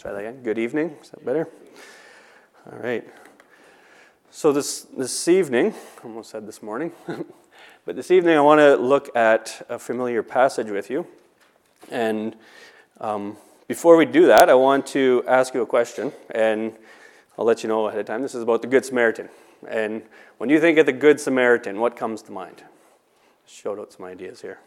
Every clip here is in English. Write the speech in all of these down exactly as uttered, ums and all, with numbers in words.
Try that again. Good evening. Is that better? All right. So this this evening, I almost said this morning, but this evening I want to look at a familiar passage with you. And um, before we do that, I want to ask you a question, and I'll let you know ahead of time. This is about the Good Samaritan. And when you think of the Good Samaritan, what comes to mind? Showed out some ideas here.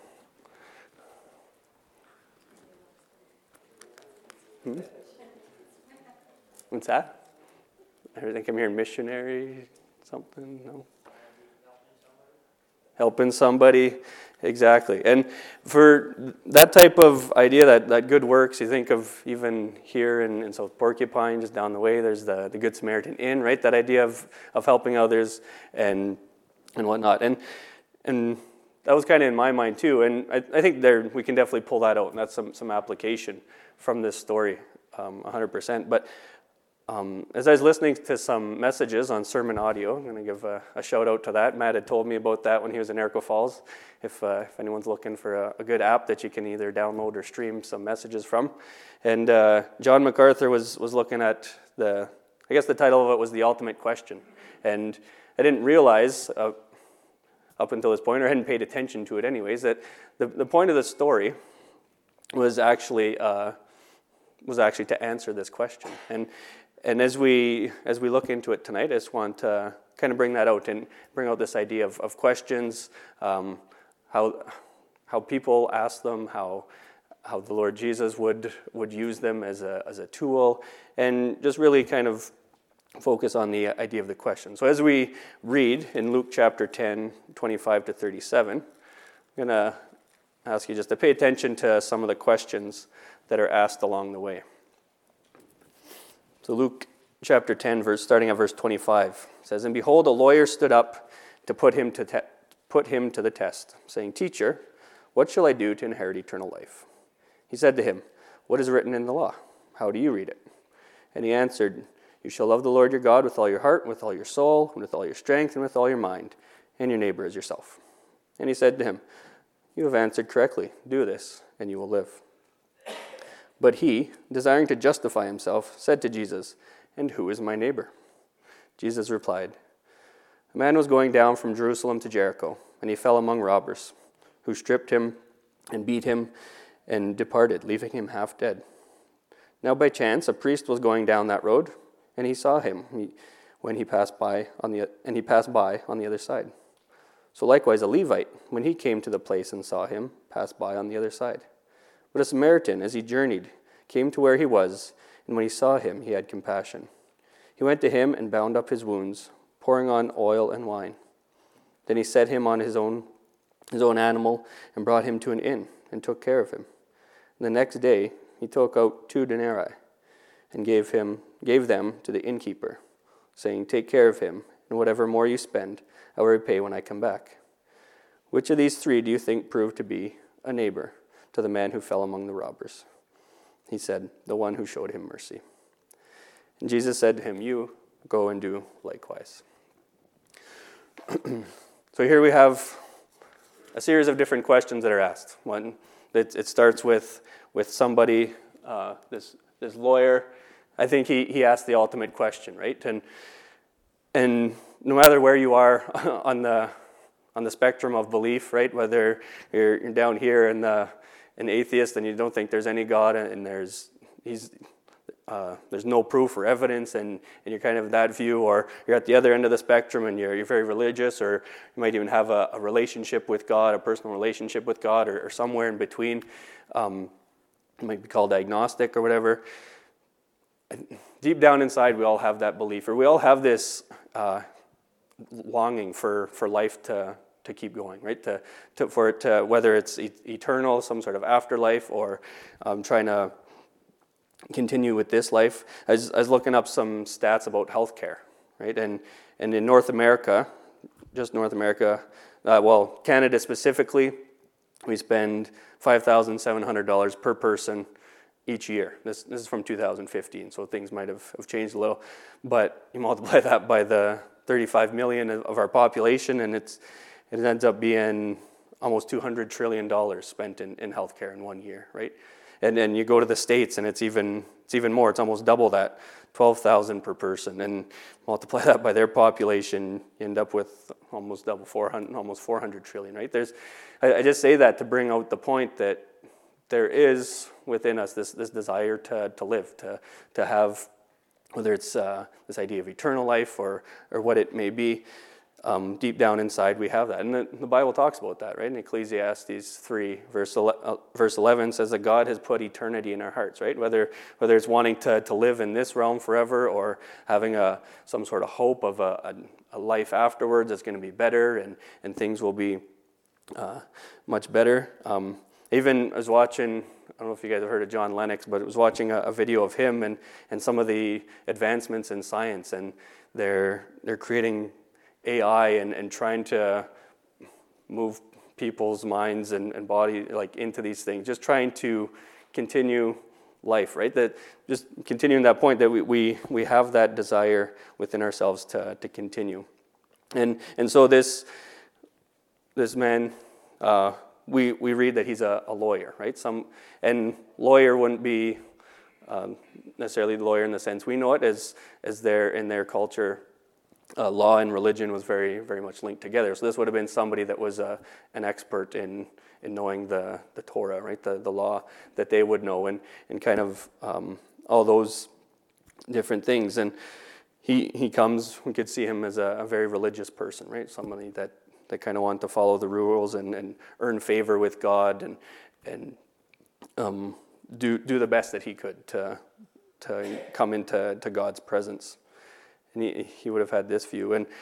Hmm? What's that? I think I'm hearing missionary, something, no? Helping somebody, exactly. And for that type of idea, that, that good works, you think of even here in, in South Porcupine, just down the way, there's the, the Good Samaritan Inn, right? That idea of, of helping others and and whatnot. And and that was kind of in my mind too. And I, I think there we can definitely pull that out, and that's some, some application from this story, um, one hundred percent. But Um, as I was listening to some messages on sermon audio, I'm going to give a, a shout out to that. Matt had told me about that when he was in Erico Falls. If, uh, if anyone's looking for a, a good app that you can either download or stream some messages from. And uh, John MacArthur was, was looking at the, I guess the title of it was The Ultimate Question. And I didn't realize uh, up until this point, or I hadn't paid attention to it anyways, that the, the point of the story was actually uh, was actually to answer this question. And And as we as we look into it tonight, I just want to kind of bring that out and bring out this idea of, of questions, um, how how people ask them, how how the Lord Jesus would would use them as a as a tool, and just really kind of focus on the idea of the question. So as we read in Luke chapter ten, twenty-five to thirty-seven, I'm going to ask you just to pay attention to some of the questions that are asked along the way. So Luke chapter ten, verse starting at verse twenty-five, says, "And behold, a lawyer stood up to put him to te- put him to the test, saying, 'Teacher, what shall I do to inherit eternal life?' He said to him, 'What is written in the law? How do you read it?' And he answered, 'You shall love the Lord your God with all your heart, with all your soul, and with all your strength, and with all your mind, and your neighbor as yourself.' And he said to him, 'You have answered correctly. Do this, and you will live.' But he, desiring to justify himself, said to Jesus, 'And who is my neighbor?' Jesus replied, 'A man was going down from Jerusalem to Jericho, and he fell among robbers, who stripped him and beat him and departed, leaving him half dead. Now by chance a priest was going down that road, and he saw him when he passed by on the and he passed by on the other side. So likewise a Levite, when he came to the place and saw him, passed by on the other side. But a Samaritan, as he journeyed, came to where he was, and when he saw him, he had compassion. He went to him and bound up his wounds, pouring on oil and wine. Then he set him on his own his own animal and brought him to an inn and took care of him. And the next day he took out two denarii and gave him gave them to the innkeeper, saying, 'Take care of him, and whatever more you spend, I will repay when I come back.' Which of these three do you think proved to be a neighbor to the man who fell among the robbers?" He said, "The one who showed him mercy." And Jesus said to him, "You go and do likewise." So here we have a series of different questions that are asked. One, it, it starts with with somebody, uh, this this lawyer. I think he he asked the ultimate question, right? And and no matter where you are on the on the spectrum of belief, right? Whether you're, you're down here in the an atheist and you don't think there's any God, and there's he's uh, there's no proof or evidence, and, and you're kind of that view, or you're at the other end of the spectrum and you're you're very religious, or you might even have a, a relationship with God, a personal relationship with God, or, or somewhere in between. Um, it might be called agnostic or whatever. Deep down inside, we all have that belief, or we all have this uh, longing for, for life to to keep going, right? To, to for it to, whether it's e- eternal, some sort of afterlife, or um, trying to continue with this life. I was, I was looking up some stats about healthcare, right? And and in North America, just North America, uh, well, Canada specifically, we spend five thousand seven hundred dollars per person each year. This this is from two thousand fifteen, so things might have, have changed a little. But you multiply that by the thirty-five million of our population, and it's it ends up being almost two hundred trillion dollars spent in, in healthcare in one year, right? And then you go to the States, and it's even it's even more. It's almost double that, twelve thousand per person. And multiply that by their population, you end up with almost double, four hundred, almost four hundred trillion, right? There's, I, I just say that to bring out the point that there is within us this this desire to to live, to to have, whether it's uh, this idea of eternal life or or what it may be. Um, deep down inside, we have that. And the, the Bible talks about that, right? In Ecclesiastes three, verse eleven says that God has put eternity in our hearts, right? Whether whether it's wanting to, to live in this realm forever or having a some sort of hope of a, a, a life afterwards that's going to be better and, and things will be uh, much better. Um, even I was watching, I don't know if you guys have heard of John Lennox, but I was watching a, a video of him and, and some of the advancements in science, and they're they're creating A I and, and trying to move people's minds and, and body like into these things, just trying to continue life, right? That just continuing that point that we, we, we have that desire within ourselves to, to continue. And and so this this man, uh, we we read that he's a, a lawyer, right? Some and lawyer wouldn't be um, necessarily the lawyer in the sense we know it as as their in their culture. Uh, law and religion was very, very much linked together. So this would have been somebody that was uh, an expert in in knowing the, the Torah, right, the, the law that they would know, and, and kind of um, all those different things. And he he comes, we could see him as a, a very religious person, right, somebody that, that kind of wanted to follow the rules and, and earn favor with God and and um, do do the best that he could to to come into to God's presence. And he, he would have had this view. And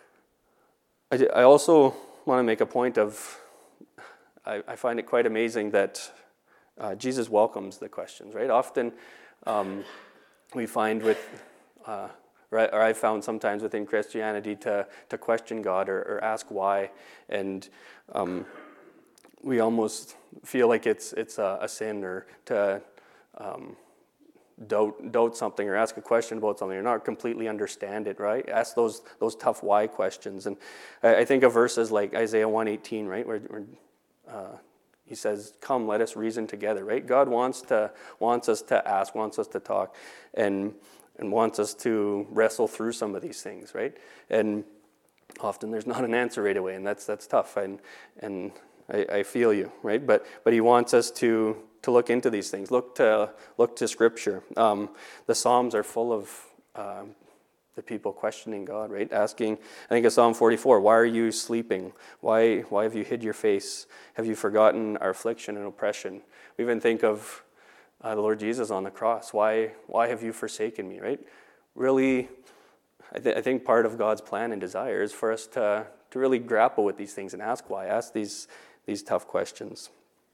I, I also want to make a point of, I, I find it quite amazing that uh, Jesus welcomes the questions, right? Often um, we find with, uh, or, I, or I've found sometimes within Christianity to, to question God or, or ask why. And um, we almost feel like it's it's a, a sin or to... Um, Doubt, doubt something or ask a question about something or not completely understand it, right? Ask those those tough why questions. And I, I think of verses like Isaiah one eighteen, right, where, where uh, he says, "Come, let us reason together," right? God wants to wants us to ask, wants us to talk, and and wants us to wrestle through some of these things, right? And often there's not an answer right away, and that's that's tough. And and I, I feel you, right? But but he wants us to. to look into these things, look to look to Scripture. Um, the Psalms are full of um, the people questioning God, right? Asking, I think of Psalm forty-four, why are you sleeping? Why why have you hid your face? Have you forgotten our affliction and oppression? We even think of uh, the Lord Jesus on the cross. Why why have you forsaken me, right? Really, I, th- I think part of God's plan and desire is for us to, to really grapple with these things and ask why, ask these these tough questions.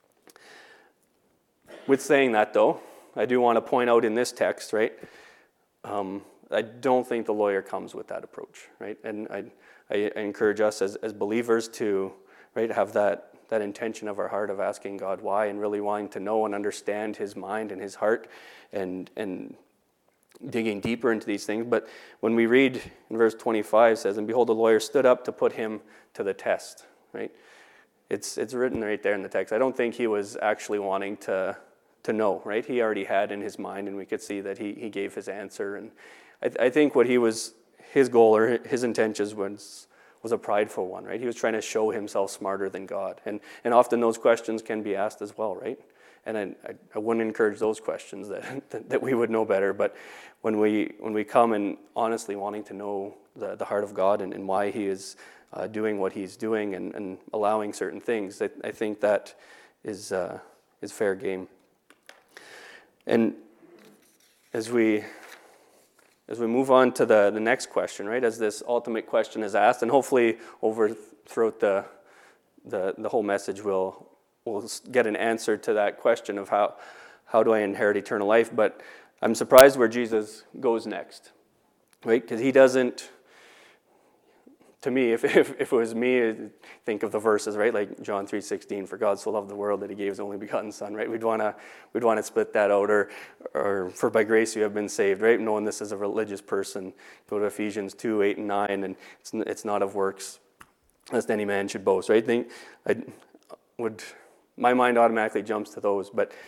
With saying that, though, I do want to point out in this text, right, um, I don't think the lawyer comes with that approach, right? And I, I encourage us as, as believers to, right, have that, that intention of our heart of asking God why and really wanting to know and understand his mind and his heart and and digging deeper into these things. But when we read in verse twenty-five, it says, "And behold, the lawyer stood up to put him to the test," right? It's it's written right there in the text. I don't think he was actually wanting to to know, right? He already had in his mind, and we could see that he, he gave his answer. And I, th- I think what he was, his goal or his intentions was was a prideful one, right? He was trying to show himself smarter than God. And and often those questions can be asked as well, right? And I, I, I wouldn't encourage those questions that, that that we would know better. But when we when we come and honestly wanting to know the, the heart of God and, and why he is uh, doing what he's doing and, and allowing certain things, I, I think that is uh, is fair game. And as we as we move on to the, the next question, right, as this ultimate question is asked, and hopefully over throughout the the, the whole message we'll we'll get an answer to that question of how how do I inherit eternal life. But I'm surprised where Jesus goes next, right? Because he doesn't. To me, if, if if it was me, think of the verses, right? Like John three sixteen, "For God so loved the world that he gave his only begotten Son," right? We'd want to we'd want to split that out, or or "For by grace you have been saved," right? Knowing this as a religious person, go to Ephesians two eight and nine, and it's it's not of works, lest any man should boast, right? I think I would my mind automatically jumps to those, but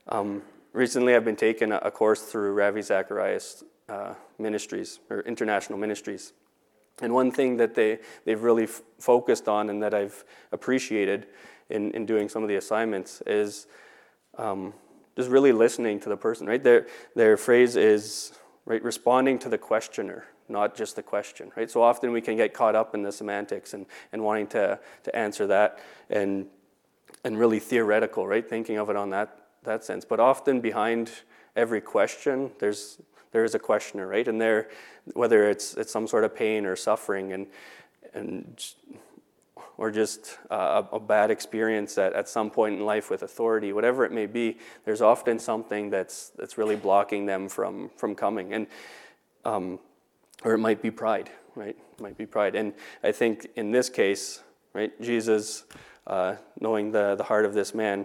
Um, recently, I've been taking a, a course through Ravi Zacharias uh, Ministries, or International Ministries. And one thing that they, they've really f- focused on and that I've appreciated in, in doing some of the assignments is um, just really listening to the person, right? Their, their phrase is, right, responding to the questioner, not just the question, right? So often we can get caught up in the semantics and, and wanting to, to answer that and and really theoretical, right? Thinking of it on that, that sense. But often behind every question, there's there is a questioner, right? And there, whether it's it's some sort of pain or suffering and and or just uh, a bad experience at, at some point in life with authority, whatever it may be, there's often something that's that's really blocking them from from coming. And um, or it might be pride, right? It might be pride. And I think in this case, right, Jesus, uh, knowing the, the heart of this man,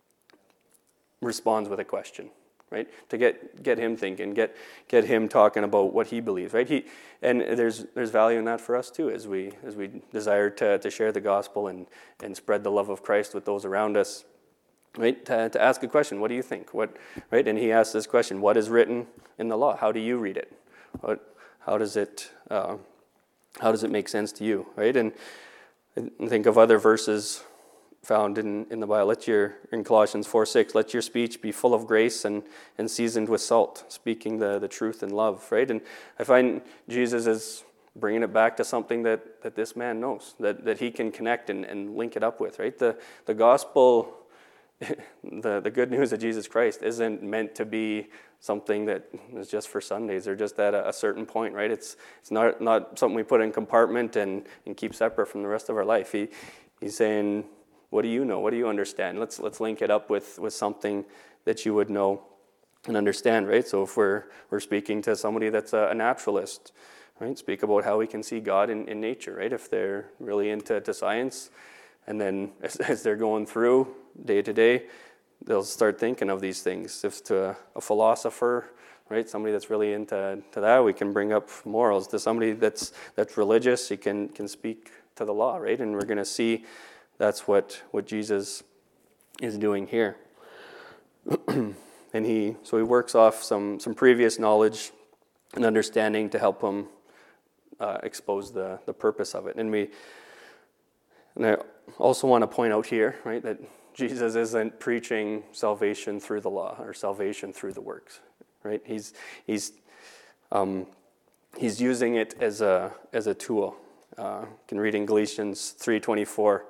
responds with a question, right? To get get him thinking, get get him talking about what he believes, right? He and there's there's value in that for us too, as we as we desire to, to share the gospel and, and spread the love of Christ with those around us, right? To, to ask a question, what do you think? What right? And he asks this question: what is written in the law? How do you read it? What how does it uh, how does it make sense to you, right? And, and think of other verses found in, in the Bible. Let your, in Colossians four six, let your speech be full of grace and, and seasoned with salt, speaking the, the truth in love, right? And I find Jesus is bringing it back to something that, that this man knows, that, that he can connect and, and link it up with, right? The, the gospel, the, the good news of Jesus Christ isn't meant to be something that is just for Sundays or just at a, a certain point, right? It's it's not not something we put in a compartment and, and keep separate from the rest of our life. He He's saying, what do you know? What do you understand? Let's let's link it up with, with something that you would know and understand, right? So if we're we're speaking to somebody that's a, a naturalist, right? Speak about how we can see God in, in nature, right? If they're really into to science, and then as, as they're going through day to day, they'll start thinking of these things. If to a, a philosopher, right, somebody that's really into to that, we can bring up morals. To somebody that's that's religious, he can can speak to the law, right? And we're going to see that's what what Jesus is doing here. And he so he works off some some previous knowledge and understanding to help him uh, expose the the purpose of it. And we and I also want to point out here, right, that Jesus isn't preaching salvation through the law or salvation through the works, right? He's he's um, he's using it as a as a tool. Uh, you can read in Galatians three twenty-four.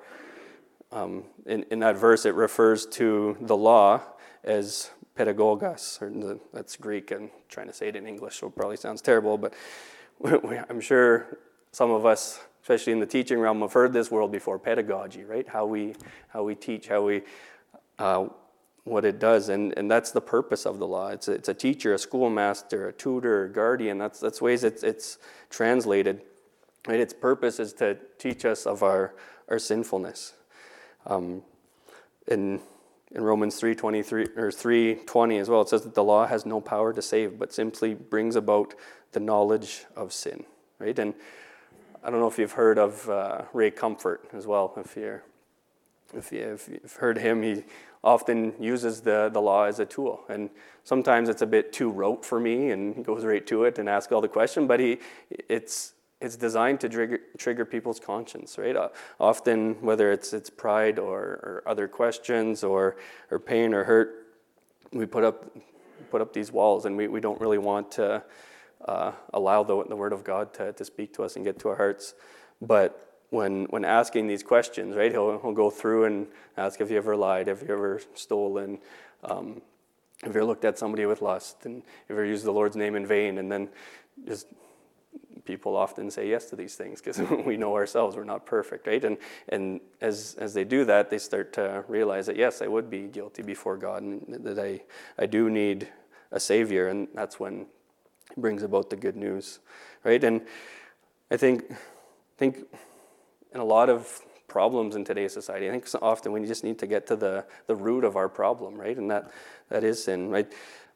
Um, in, in that verse, it refers to the law as pedagogos, or the, that's Greek. I'm trying to say it in English, so it probably sounds terrible, but we, I'm sure some of us, especially in the teaching realm, have heard this word before, pedagogy, right? How we how we teach, how we uh, what it does, and and that's the purpose of the law. It's a, it's a teacher, a schoolmaster, a tutor, a guardian. That's that's ways it's it's translated. Right? Its purpose is to teach us of our our sinfulness. Um, in in Romans three twenty-three or three twenty as well, it says that the law has no power to save, but simply brings about the knowledge of sin. Right? And I don't know if you've heard of uh, Ray Comfort as well. If you're, if, you, if you've heard him, he often uses the, the law as a tool. And sometimes it's a bit too rote for me, and he goes right to it and asks all the questions. But he, it's it's designed to trigger trigger people's conscience, right? Uh, often, whether it's it's pride or, or other questions or or pain or hurt, we put up put up these walls, and we, we don't really want to Uh, allow the, the Word of God to, to speak to us and get to our hearts. But when when asking these questions, right, he'll, he'll go through and ask, have you ever lied? Have you ever stolen? Um, have you ever looked at somebody with lust? And have you ever used the Lord's name in vain? And then just people often say yes to these things because we know ourselves we're not perfect, right? And and as as they do that, they start to realize that, yes, I would be guilty before God and that I, I do need a Savior. And that's when brings about the good news, right? And I think, think in a lot of problems in today's society, I think so often we just need to get to the, the root of our problem, right? And that that is sin, right?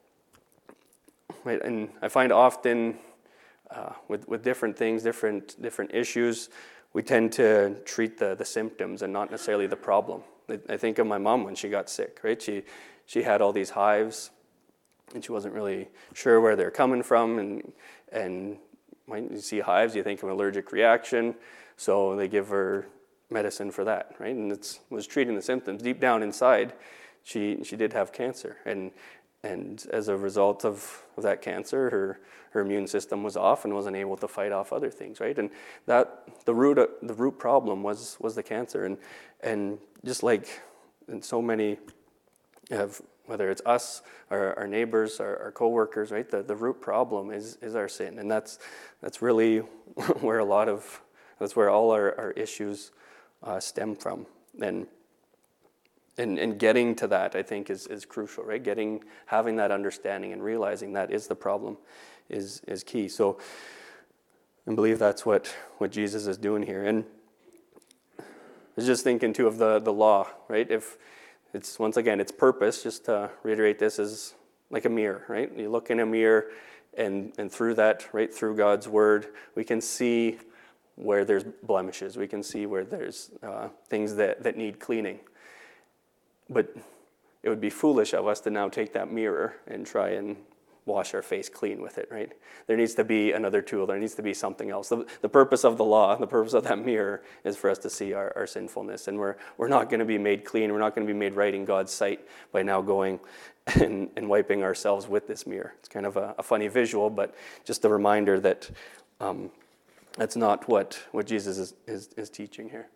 Right. And I find often uh, with with different things, different different issues, we tend to treat the the symptoms and not necessarily the problem. I, I think of my mom when she got sick, right? She she had all these hives, and she wasn't really sure where they're coming from. And and when you see hives, you think of an allergic reaction, so they give her medicine for that, right? And it was treating the symptoms. Deep down inside, she she did have cancer, and and as a result of, of that cancer, her her immune system was off and wasn't able to fight off other things, right? And that the root the root problem was was the cancer, and and just like in so many of, whether it's us, our, our neighbors, our, our coworkers, right? The the root problem is is our sin, and that's that's really where a lot of that's where all our, our issues uh, stem from, and. And, and getting to that, I think, is, is crucial, right? Getting, having that understanding and realizing that is the problem is is key. So I believe that's what, what Jesus is doing here. And I was just thinking, too, of the, the law, right? If it's, once again, its purpose, just to reiterate this, is like a mirror, right? You look in a mirror, and, and through that, right, through God's word, we can see where there's blemishes. We can see where there's uh, things that, that need cleaning. But it would be foolish of us to now take that mirror and try and wash our face clean with it, right? There needs to be another tool. There needs to be something else. The, the purpose of the law, the purpose of that mirror is for us to see our, our sinfulness. And we're we're not going to be made clean. We're not going to be made right in God's sight by now going and, and wiping ourselves with this mirror. It's kind of a, a funny visual, but just a reminder that um, that's not what, what Jesus is, is, is teaching here.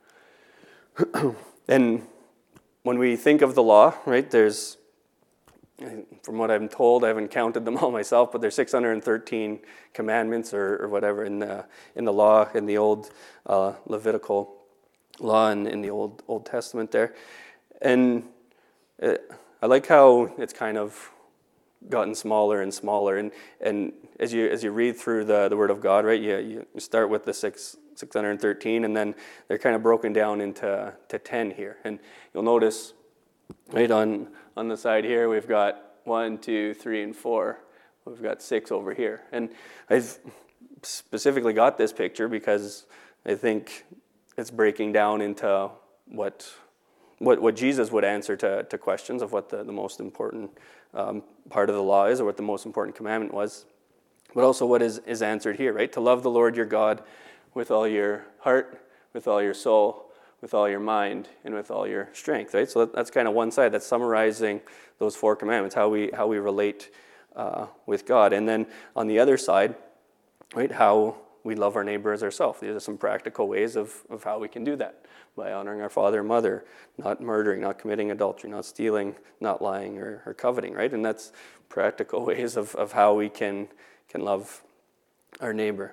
And when we think of the law, right, there's, from what I'm told, I haven't counted them all myself, but there's six hundred thirteen commandments or, or whatever in the in the law, in the old uh, Levitical law and in the Old Old Testament there. And it, I like how it's kind of gotten smaller and smaller. And and as you as you read through the, the Word of God, right, you, you start with the six. six hundred thirteen, and then they're kind of broken down into to ten here. And you'll notice, right, on, on the side here, we've got one, two, three, and four. We've got six over here. And I've specifically got this picture because I think it's breaking down into what what, what Jesus would answer to, to questions of what the, the most important um, part of the law is, or what the most important commandment was. But also what is, is answered here, right? To love the Lord your God with all your heart, with all your soul, with all your mind, and with all your strength, right? So that's kind of one side. That's summarizing those four commandments, how we how we relate uh, with God. And then on the other side, right, how we love our neighbor as ourselves. These are some practical ways of, of how we can do that. By honoring our father and mother, not murdering, not committing adultery, not stealing, not lying, or, or coveting, right? And that's practical ways of, of how we can can love our neighbor.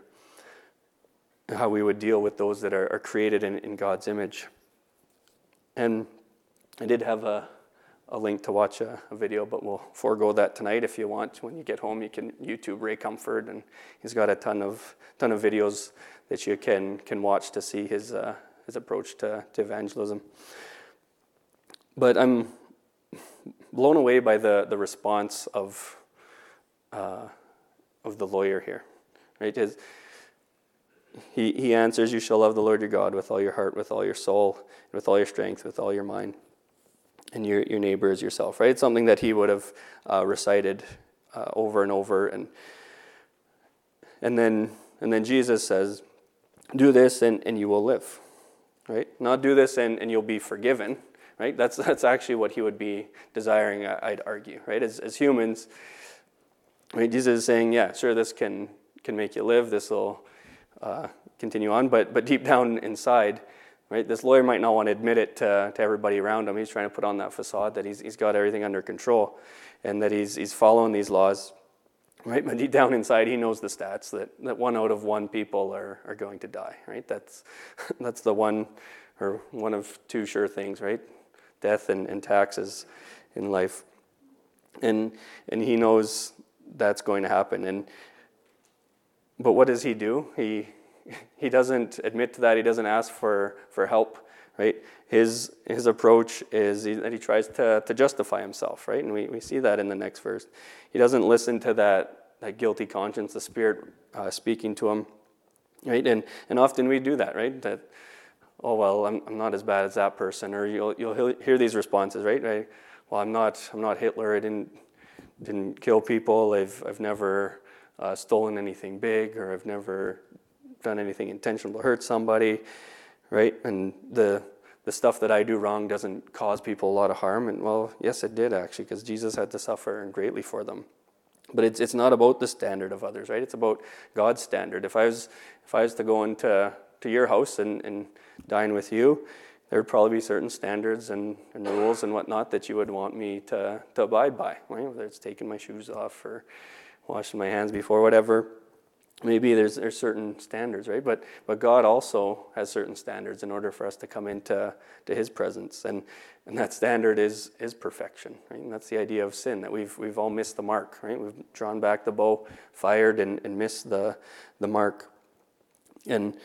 How we would deal with those that are, are created in, in God's image. And I did have a, a link to watch a, a video, but we'll forego that tonight if you want. When you get home, you can YouTube Ray Comfort, and he's got a ton of ton of videos that you can can watch to see his uh, his approach to, to evangelism. But I'm blown away by the, the response of uh, of the lawyer here, right? His, He he answers, you shall love the Lord your God with all your heart, with all your soul, with all your strength, with all your mind, and your, your neighbor as yourself, right? It's something that he would have uh, recited uh, over and over. And and then and then Jesus says, do this and, and you will live, right? Not do this and, and you'll be forgiven, right? That's that's actually what he would be desiring, I'd argue, right? As as humans, right? Jesus is saying, yeah, sure, this can can make you live, this will Uh, continue on, but but deep down inside, right, this lawyer might not want to admit it to, to everybody around him. He's trying to put on that facade that he's he's got everything under control, and that he's he's following these laws, right? But deep down inside, he knows the stats that, that one out of one people are, are going to die, right? That's that's the one or one of two sure things, right? Death and, and taxes in life, and and he knows that's going to happen. And But what does he do? He he doesn't admit to that. He doesn't ask for, for help, right? His his approach is he, that he tries to, to justify himself, right? And we, we see that in the next verse. He doesn't listen to that, that guilty conscience, the Spirit uh, speaking to him, right? And and often we do that, right? That, oh, well, I'm I'm not as bad as that person. Or you'll you'll hear these responses, right? right? well, I'm not I'm not Hitler. I didn't didn't kill people. I've I've never uh, stolen anything big, or I've never done anything intentional to hurt somebody, right? And the the stuff that I do wrong doesn't cause people a lot of harm. And well, yes, it did actually, because Jesus had to suffer and greatly for them. But it's it's not about the standard of others, right? It's about God's standard. If I was if I was to go into to your house and, and dine with you, there would probably be certain standards and, and rules and whatnot that you would want me to, to abide by, right? Whether it's taking my shoes off or washing my hands before, whatever. Maybe there's there's certain standards, right? But but God also has certain standards in order for us to come into to His presence, and and that standard is is perfection, right? And that's the idea of sin, that we've we've all missed the mark, right? We've drawn back the bow, fired, and, and missed the the mark, and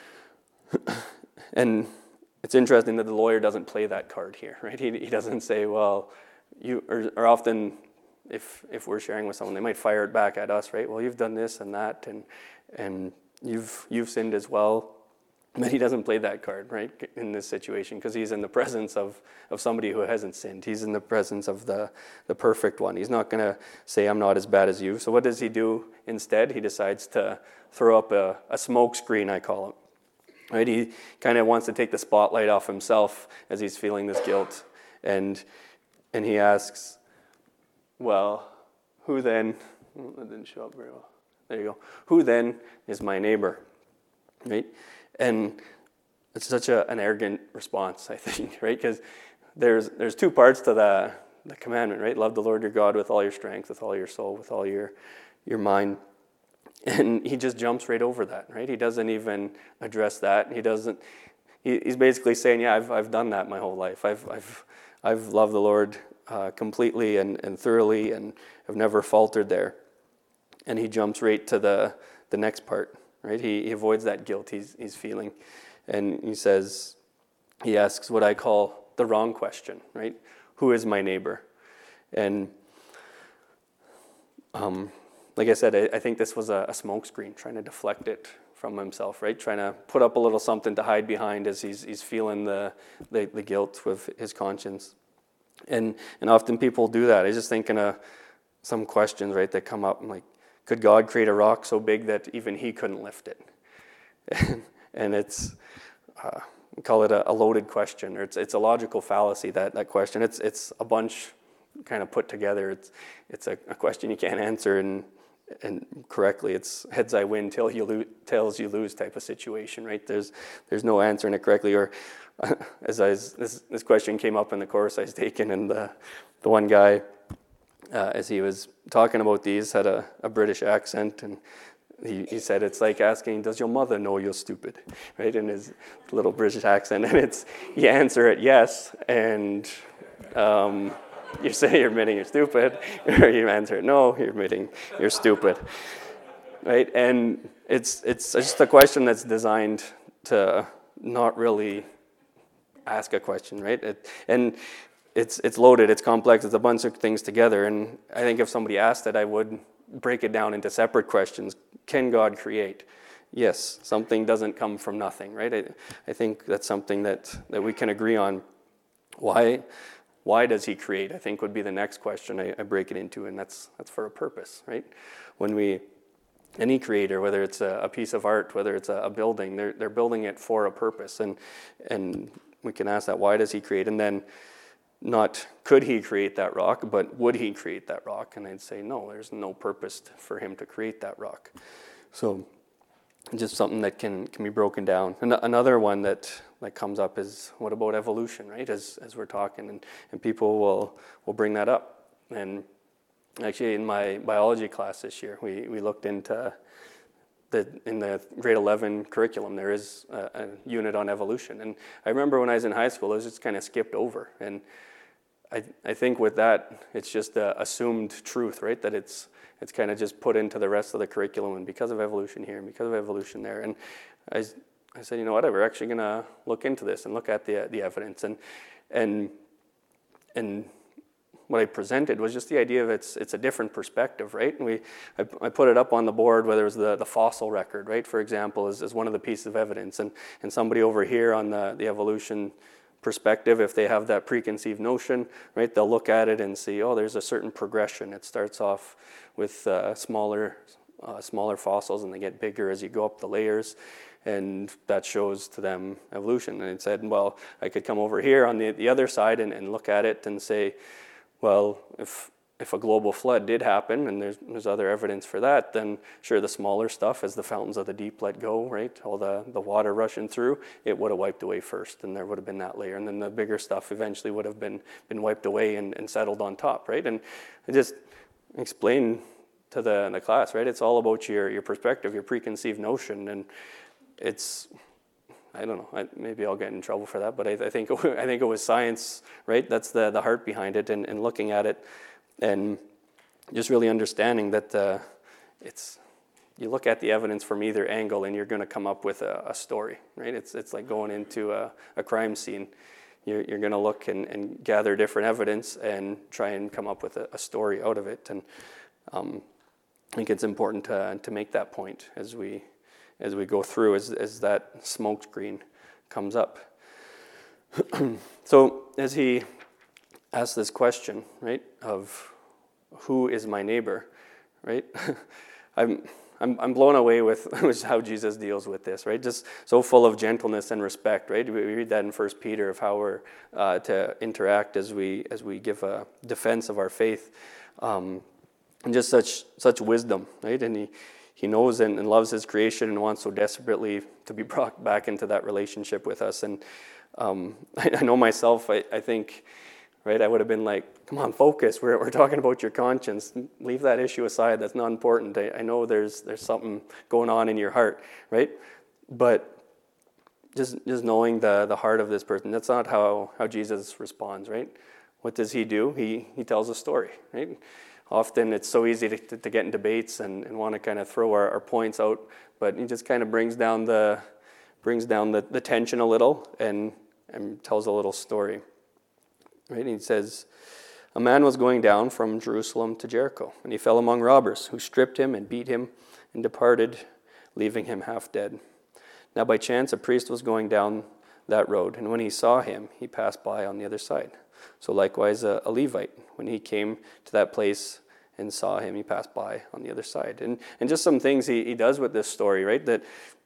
and it's interesting that the lawyer doesn't play that card here, right? He he doesn't say, well, you or, or often. If if we're sharing with someone, they might fire it back at us, right? Well, you've done this and that, and and you've you've sinned as well. But he doesn't play that card, right, in this situation, because he's in the presence of, of somebody who hasn't sinned. He's in the presence of the, the perfect one. He's not going to say, I'm not as bad as you. So what does he do instead? He decides to throw up a, a smoke screen, I call it. Right? He kind of wants to take the spotlight off himself as he's feeling this guilt. And and he asks, well, who then, oh, that didn't show up very well. There you go. Who then is my neighbor? Right? And it's such a, an arrogant response, I think, right? Because there's there's two parts to the, the commandment, right? Love the Lord your God with all your strength, with all your soul, with all your your mind. And he just jumps right over that, right? He doesn't even address that. He doesn't, he, he's basically saying, yeah, I've I've done that my whole life. I've I've I've loved the Lord Uh, completely and, and thoroughly, and have never faltered there. And he jumps right to the the next part, right? He, he avoids that guilt he's he's feeling, and he says, he asks what I call the wrong question, right? Who is my neighbor? And um, like I said, I, I think this was a, a smoke screen, trying to deflect it from himself, right? Trying to put up a little something to hide behind as he's he's feeling the the, the guilt with his conscience. And and often people do that. I just thinking of some questions, right, that come up. I'm like, could God create a rock so big that even He couldn't lift it? And, and it's, uh, we call it a, a loaded question, or it's it's a logical fallacy, that, that question. It's it's a bunch kind of put together. It's it's a, a question you can't answer and and correctly. It's heads I win, tails you lose, tails you lose type of situation, right? There's there's no answering it correctly. Or as I was, this this question came up in the course I was taking, and the the one guy, uh, as he was talking about these, had a, a British accent, and he, he said it's like asking, does your mother know you're stupid, right, in his little British accent. And it's, you answer it yes, and um, you say you're admitting you're stupid, or you answer it no, you're admitting you're stupid, right? And it's it's just a question that's designed to not really ask a question, right? It, and it's it's loaded, it's complex, it's a bunch of things together. And I think if somebody asked it, I would break it down into separate questions. Can God create? Yes, something doesn't come from nothing, right? I, I think that's something that, that we can agree on. Why why does He create? I think would be the next question I, I break it into, and that's that's for a purpose, right? When we, any creator, whether it's a, a piece of art, whether it's a, a building, they're they're building it for a purpose, and and we can ask that, why does He create? And then not could He create that rock, but would He create that rock? And I'd say no, there's no purpose for Him to create that rock. So just something that can, can be broken down. And another one that, that comes up is, what about evolution, right? As as we're talking, and, and people will will bring that up. And actually in my biology class this year, we, we looked into the in the grade eleven curriculum, there is a, a unit on evolution. And I remember when I was in high school, it was just kind of skipped over. And I I think with that, it's just a assumed truth, right? That it's it's kind of just put into the rest of the curriculum, and because of evolution here, and because of evolution there. And I, I said, you know what, we're actually going to look into this and look at the the evidence. And and and what I presented was just the idea of it's it's a different perspective, right? And we I, I put it up on the board, whether it was the, the fossil record, right, for example, is, is one of the pieces of evidence. And and somebody over here on the, the evolution perspective, if they have that preconceived notion, right, they'll look at it and see, oh, there's a certain progression. It starts off with uh, smaller, uh, smaller fossils, and they get bigger as you go up the layers, and that shows to them evolution. And it said, well, I could come over here on the, the other side and, and look at it and say, well, if if a global flood did happen, and there's there's other evidence for that, then sure, the smaller stuff, as the fountains of the deep let go, right, all the, the water rushing through, it would have wiped away first, and there would have been that layer, and then the bigger stuff eventually would have been been wiped away and, and settled on top, right? And I just explained to the, the class, right, it's all about your, your perspective, your preconceived notion, and it's, I don't know, I, maybe I'll get in trouble for that, but I, I think I think it was science, right? That's the, the heart behind it, and, and looking at it, and just really understanding that uh, it's, you look at the evidence from either angle and you're going to come up with a, a story, right? It's it's like going into a, a crime scene. You're, you're going to look and, and gather different evidence and try and come up with a, a story out of it. And um, I think it's important to to make that point as we as we go through, as as that smoke screen comes up. So as he asks this question, right, of who is my neighbor, right? I'm, I'm I'm blown away with, with how Jesus deals with this, right? Just so full of gentleness and respect, right? We read that in First Peter of how we're uh, to interact as we as we give a defense of our faith, um, and just such such wisdom, right? And he he knows and, and loves his creation and wants so desperately to be brought back into that relationship with us. And um, I, I know myself, I, I think. Right, I would have been like, come on, focus. We're we're talking about your conscience. Leave that issue aside. That's not important. I, I know there's there's something going on in your heart, right? But just just knowing the, the heart of this person, that's not how, how Jesus responds, right? What does he do? He he tells a story, right? Often it's so easy to, to, to get in debates and, and want to kind of throw our, our points out, but he just kind of brings down the brings down the, the tension a little and, and tells a little story. Right? He says, a man was going down from Jerusalem to Jericho, and he fell among robbers, who stripped him and beat him and departed, leaving him half dead. Now by chance a priest was going down that road, and when he saw him, he passed by on the other side. So likewise a, a Levite, when he came to that place and saw him, he passed by on the other side. And and just some things he, he does with this story, right? That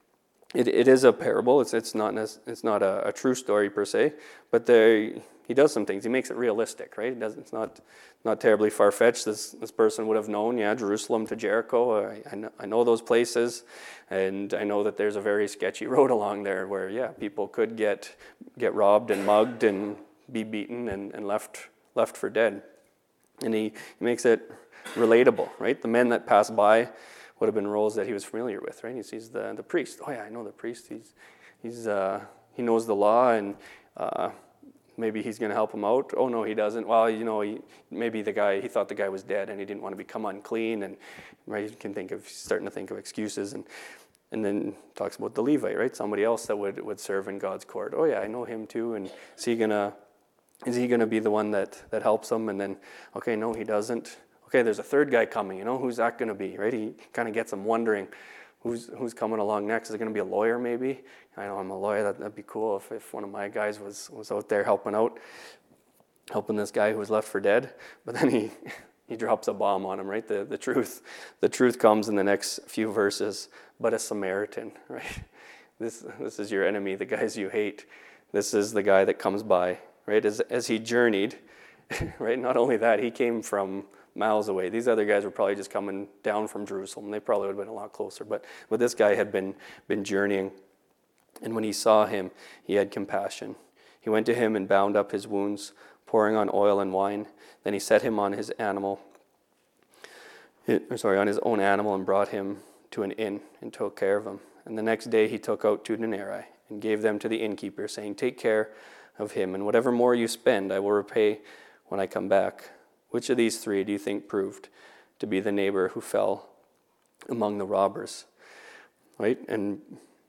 it, it is a parable. It's it's not it's not a, a true story per se, but there. He does some things. He makes it realistic, right? It doesn't, it's not not terribly far-fetched. This this person would have known, yeah, Jerusalem to Jericho. I, I, know, I know those places, and I know that there's a very sketchy road along there where, yeah, people could get get robbed and mugged and be beaten and, and left left for dead. And he, he makes it relatable, right? The men that passed by would have been roles that he was familiar with, right? He sees the the priest. Oh yeah, I know the priest. He's he's uh, he knows the law and. Uh, Maybe he's going to help him out. Oh, no, he doesn't. Well, you know, he, maybe the guy, he thought the guy was dead and he didn't want to become unclean. And right, you can think of, starting to think of excuses. And and then talks about the Levite, right? Somebody else that would, would serve in God's court. Oh, yeah, I know him too. And is he going to, is he going to be the one that, that helps him? And then, okay, no, he doesn't. Okay, there's a third guy coming. You know, who's that going to be, right? He kind of gets him wondering, Who's who's coming along next? Is it going to be a lawyer maybe? I know I'm a lawyer. That, that'd be cool if, if one of my guys was, was out there helping out, helping this guy who was left for dead. But then he he drops a bomb on him, right? The the truth the truth comes in the next few verses. But a Samaritan, right? This this is your enemy, the guys you hate. This is the guy that comes by, right? As as he journeyed, right? Not only that, he came from miles away. These other guys were probably just coming down from Jerusalem. They probably would have been a lot closer. But, but this guy had been, been journeying. And when he saw him, he had compassion. He went to him and bound up his wounds, pouring on oil and wine. Then he set him on his animal, sorry, on his own animal and brought him to an inn and took care of him. And the next day he took out two denarii and gave them to the innkeeper, saying, take care of him, and whatever more you spend, I will repay when I come back. Which of these three do you think proved to be the neighbor who fell among the robbers? Right? And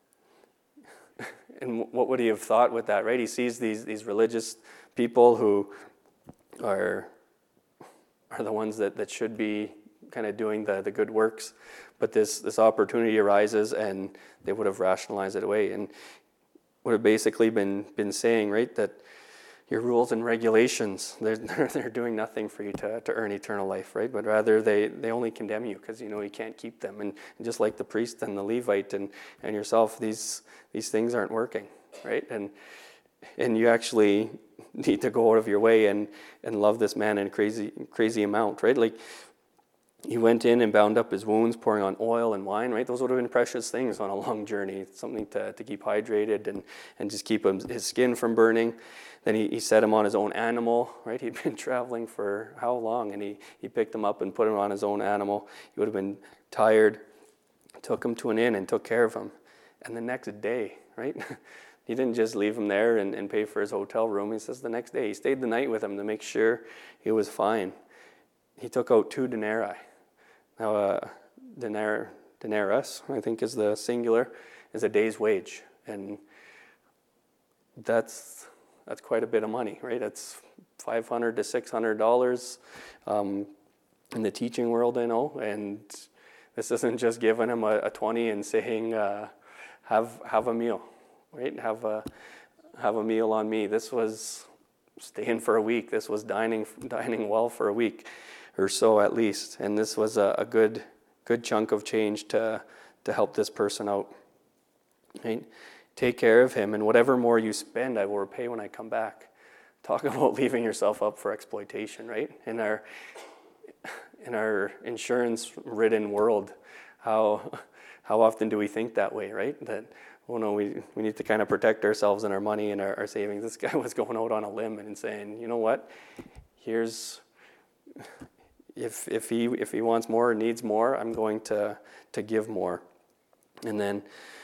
and what would he have thought with that, right? He sees these these religious people who are are the ones that, that should be kind of doing the, the good works, but this, this opportunity arises and they would have rationalized it away. And would have basically been been saying, right, that your rules and regulations, they're, they're, they're doing nothing for you to, to earn eternal life, right? But rather they, they only condemn you because you know you can't keep them. And, and just like the priest and the Levite and, and yourself, these these things aren't working, right? And and you actually need to go out of your way and, and love this man in a crazy crazy amount, right? Like he went in and bound up his wounds, pouring on oil and wine, right? Those would have been precious things on a long journey, something to, to keep hydrated and, and just keep him, his skin from burning. Then he, he set him on his own animal, right? He'd been traveling for how long? And he, he picked him up and put him on his own animal. He would have been tired, took him to an inn and took care of him. And the next day, right? He didn't just leave him there and, and pay for his hotel room. He says the next day, he stayed the night with him to make sure he was fine. He took out two denarii. Now, uh, denar- denarius, I think is the singular, is a day's wage. And that's that's quite a bit of money, right? It's five hundred to six hundred dollars um, in the teaching world, I know. And this isn't just giving him a, a twenty and saying, uh, have have a meal, right? Have a, have a meal on me. This was staying for a week. This was dining dining well for a week or so at least. And this was a, a good good chunk of change to to help this person out. Right? Take care of him, and whatever more you spend, I will repay when I come back. Talk about leaving yourself up for exploitation, right? In our in our insurance-ridden world, how how often do we think that way, right? That, oh no, we, we need to kind of protect ourselves and our money and our, our savings. This guy was going out on a limb and saying, you know what? Here's if if he if he wants more or needs more, I'm going to to give more. And then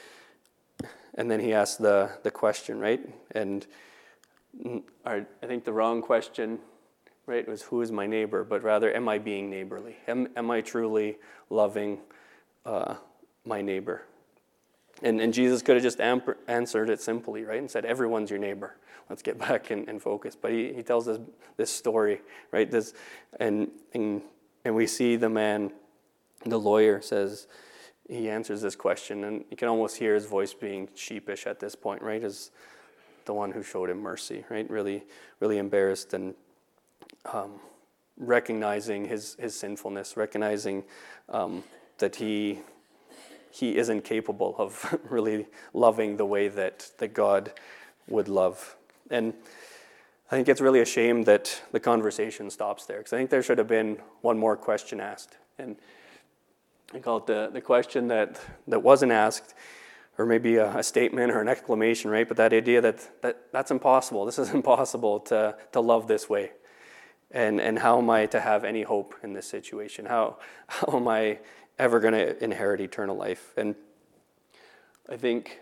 and then he asked the the question, right? And our, I think the wrong question, right, was who is my neighbor, but rather am I being neighborly? Am am I truly loving uh, my neighbor? And and Jesus could have just amp- answered it simply, right, and said everyone's your neighbor. Let's get back and, and focus. But he, he tells us this story, right? This and, and and we see the man, the lawyer, says he answers this question, and you can almost hear his voice being sheepish at this point, right? As the one who showed him mercy, right? Really, really embarrassed and um, recognizing his his sinfulness, recognizing um, that he he isn't capable of really loving the way that that God would love. And I think it's really a shame that the conversation stops there, because I think there should have been one more question asked. And I call it the, the question that, that wasn't asked, or maybe a, a statement or an exclamation, right? But that idea that, that that's impossible. This is impossible to, to love this way. And and how am I to have any hope in this situation? How how am I ever going to inherit eternal life? And I think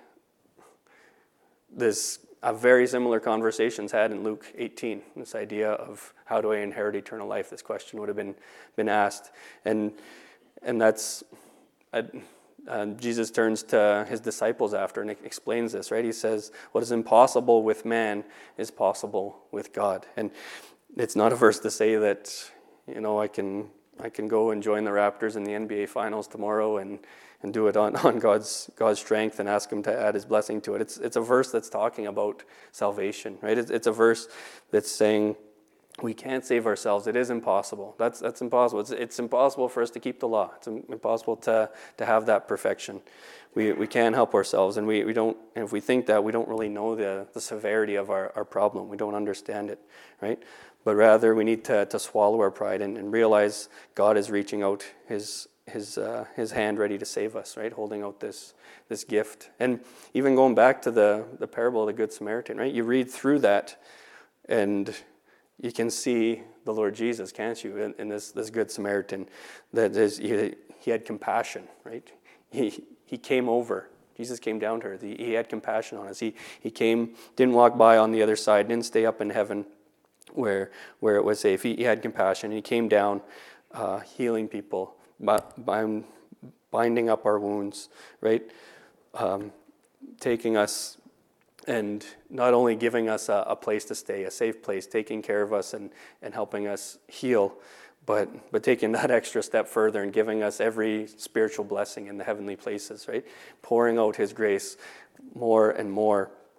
this a very similar conversations had in Luke eighteen. This idea of how do I inherit eternal life? This question would have been been asked, and and that's uh, uh, Jesus turns to his disciples after and explains this. Right? He says, "What is impossible with man is possible with God." And it's not a verse to say that you know I can I can go and join the Raptors in the N B A Finals tomorrow and. and do it on, on God's God's strength and ask him to add his blessing to it. It's it's a verse that's talking about salvation, right? It's, it's a verse that's saying we can't save ourselves. It is impossible. That's that's impossible. It's it's impossible for us to keep the law. It's impossible to to have that perfection. We we can't help ourselves, and we, we don't. And if we think that, we don't really know the, the severity of our, our problem. We don't understand it, right? But rather, we need to to swallow our pride and, and realize God is reaching out His. his uh, his hand ready to save us, right? Holding out this this gift. And even going back to the, the parable of the Good Samaritan, right? You read through that and you can see the Lord Jesus, can't you, in, in this, this Good Samaritan. That is, he, he had compassion, right? He he came over. Jesus came down to earth. He, he had compassion on us. He he came, didn't walk by on the other side, didn't stay up in heaven where where it was safe. He, he had compassion. He came down uh, healing people, by binding up our wounds, right? Um, taking us and not only giving us a, a place to stay, a safe place, taking care of us and, and helping us heal, but but taking that extra step further and giving us every spiritual blessing in the heavenly places, right? Pouring out His grace more and more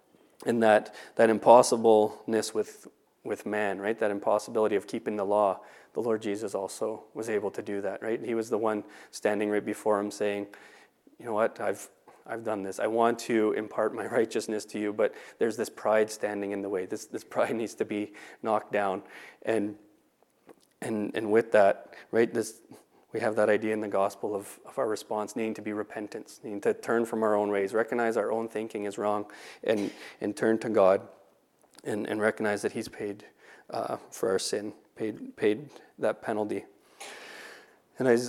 and that that impossibleness with with man, right? That impossibility of keeping the law. The Lord Jesus also was able to do that, right? He was the one standing right before him saying, you know what, I've I've done this. I want to impart my righteousness to you, but there's this pride standing in the way. This this pride needs to be knocked down. And and and with that, right, this we have that idea in the gospel of, of our response needing to be repentance, needing to turn from our own ways, recognize our own thinking is wrong, and and turn to God and, and recognize that he's paid uh, for our sin, paid paid that penalty. And I was,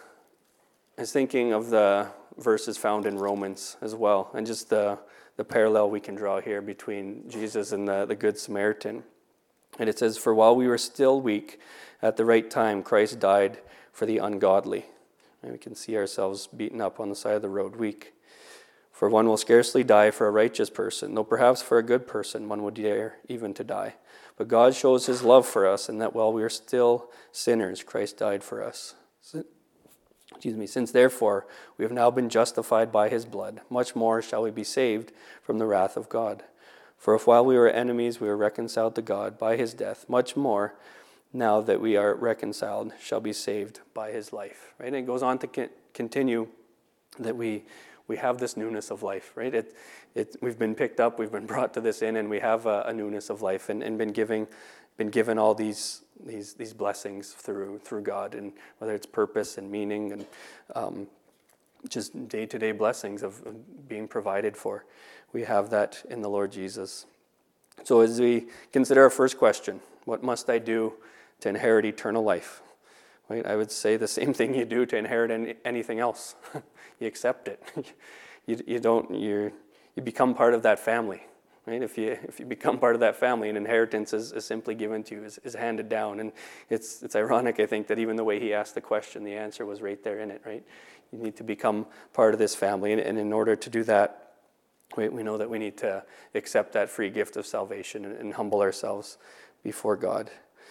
I was thinking of the verses found in Romans as well, and just the, the parallel we can draw here between Jesus and the, the Good Samaritan. And it says, "For while we were still weak, at the right time Christ died for the ungodly." And we can see ourselves beaten up on the side of the road, weak. "For one will scarcely die for a righteous person, though perhaps for a good person one would dare even to die. But God shows his love for us, in that while we are still sinners, Christ died for us. Excuse me. Since therefore we have now been justified by his blood, much more shall we be saved from the wrath of God. For if while we were enemies we were reconciled to God by his death, much more now that we are reconciled shall be saved by his life." Right? And it goes on to co- continue that we we have this newness of life. Right? It it we've been picked up, we've been brought to this inn, and we have a, a newness of life, and, and been giving been given all these these these blessings through through God, and whether it's purpose and meaning and um, just day-to-day blessings of being provided for. We have that in the Lord Jesus. So as we consider our first question, what must I do to inherit eternal life? Right? I would say the same thing you do to inherit any, anything else. You accept it. You you don't you you become part of that family. Right? If you if you become part of that family, an inheritance is, is simply given to you, is, is handed down. And it's it's ironic, I think, that even the way he asked the question, the answer was right there in it, right? You need to become part of this family. And, and in order to do that, we, we know that we need to accept that free gift of salvation and, and humble ourselves before God.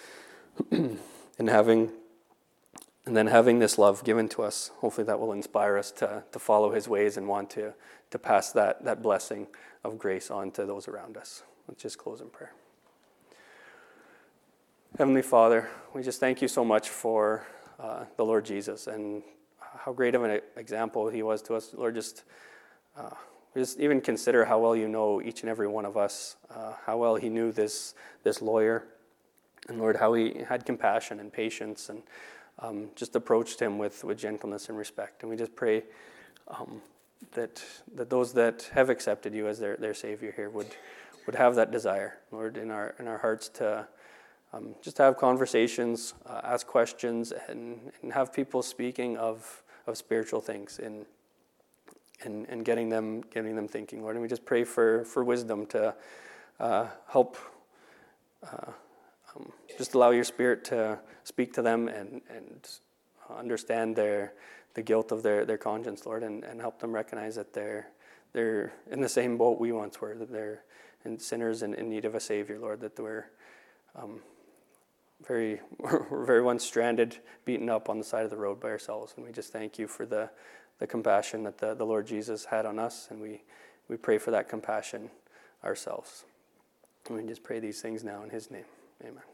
and having and then having this love given to us, hopefully that will inspire us to, to follow his ways and want to, to pass that, that blessing of grace on to those around us. Let's just close in prayer. Heavenly Father, we just thank you so much for uh, the Lord Jesus and how great of an example he was to us. Lord, just uh, just even consider how well you know each and every one of us, uh, how well he knew this this lawyer, and Lord, how he had compassion and patience and um, just approached him with, with gentleness and respect. And we just pray um, that that those that have accepted you as their, their Savior here would would have that desire, Lord, in our in our hearts to um, just have conversations, uh, ask questions, and, and have people speaking of of spiritual things and and and getting them getting them thinking, Lord. And we just pray for for wisdom to uh, help. Uh, um, just allow your Spirit to speak to them and and understand their the guilt of their, their conscience, Lord, and, and help them recognize that they're they're in the same boat we once were, that they're in sinners and in need of a Savior, Lord, that we're um, very we're very once stranded, beaten up on the side of the road by ourselves. And we just thank you for the, the compassion that the, the Lord Jesus had on us, and we, we pray for that compassion ourselves. And we just pray these things now in his name. Amen.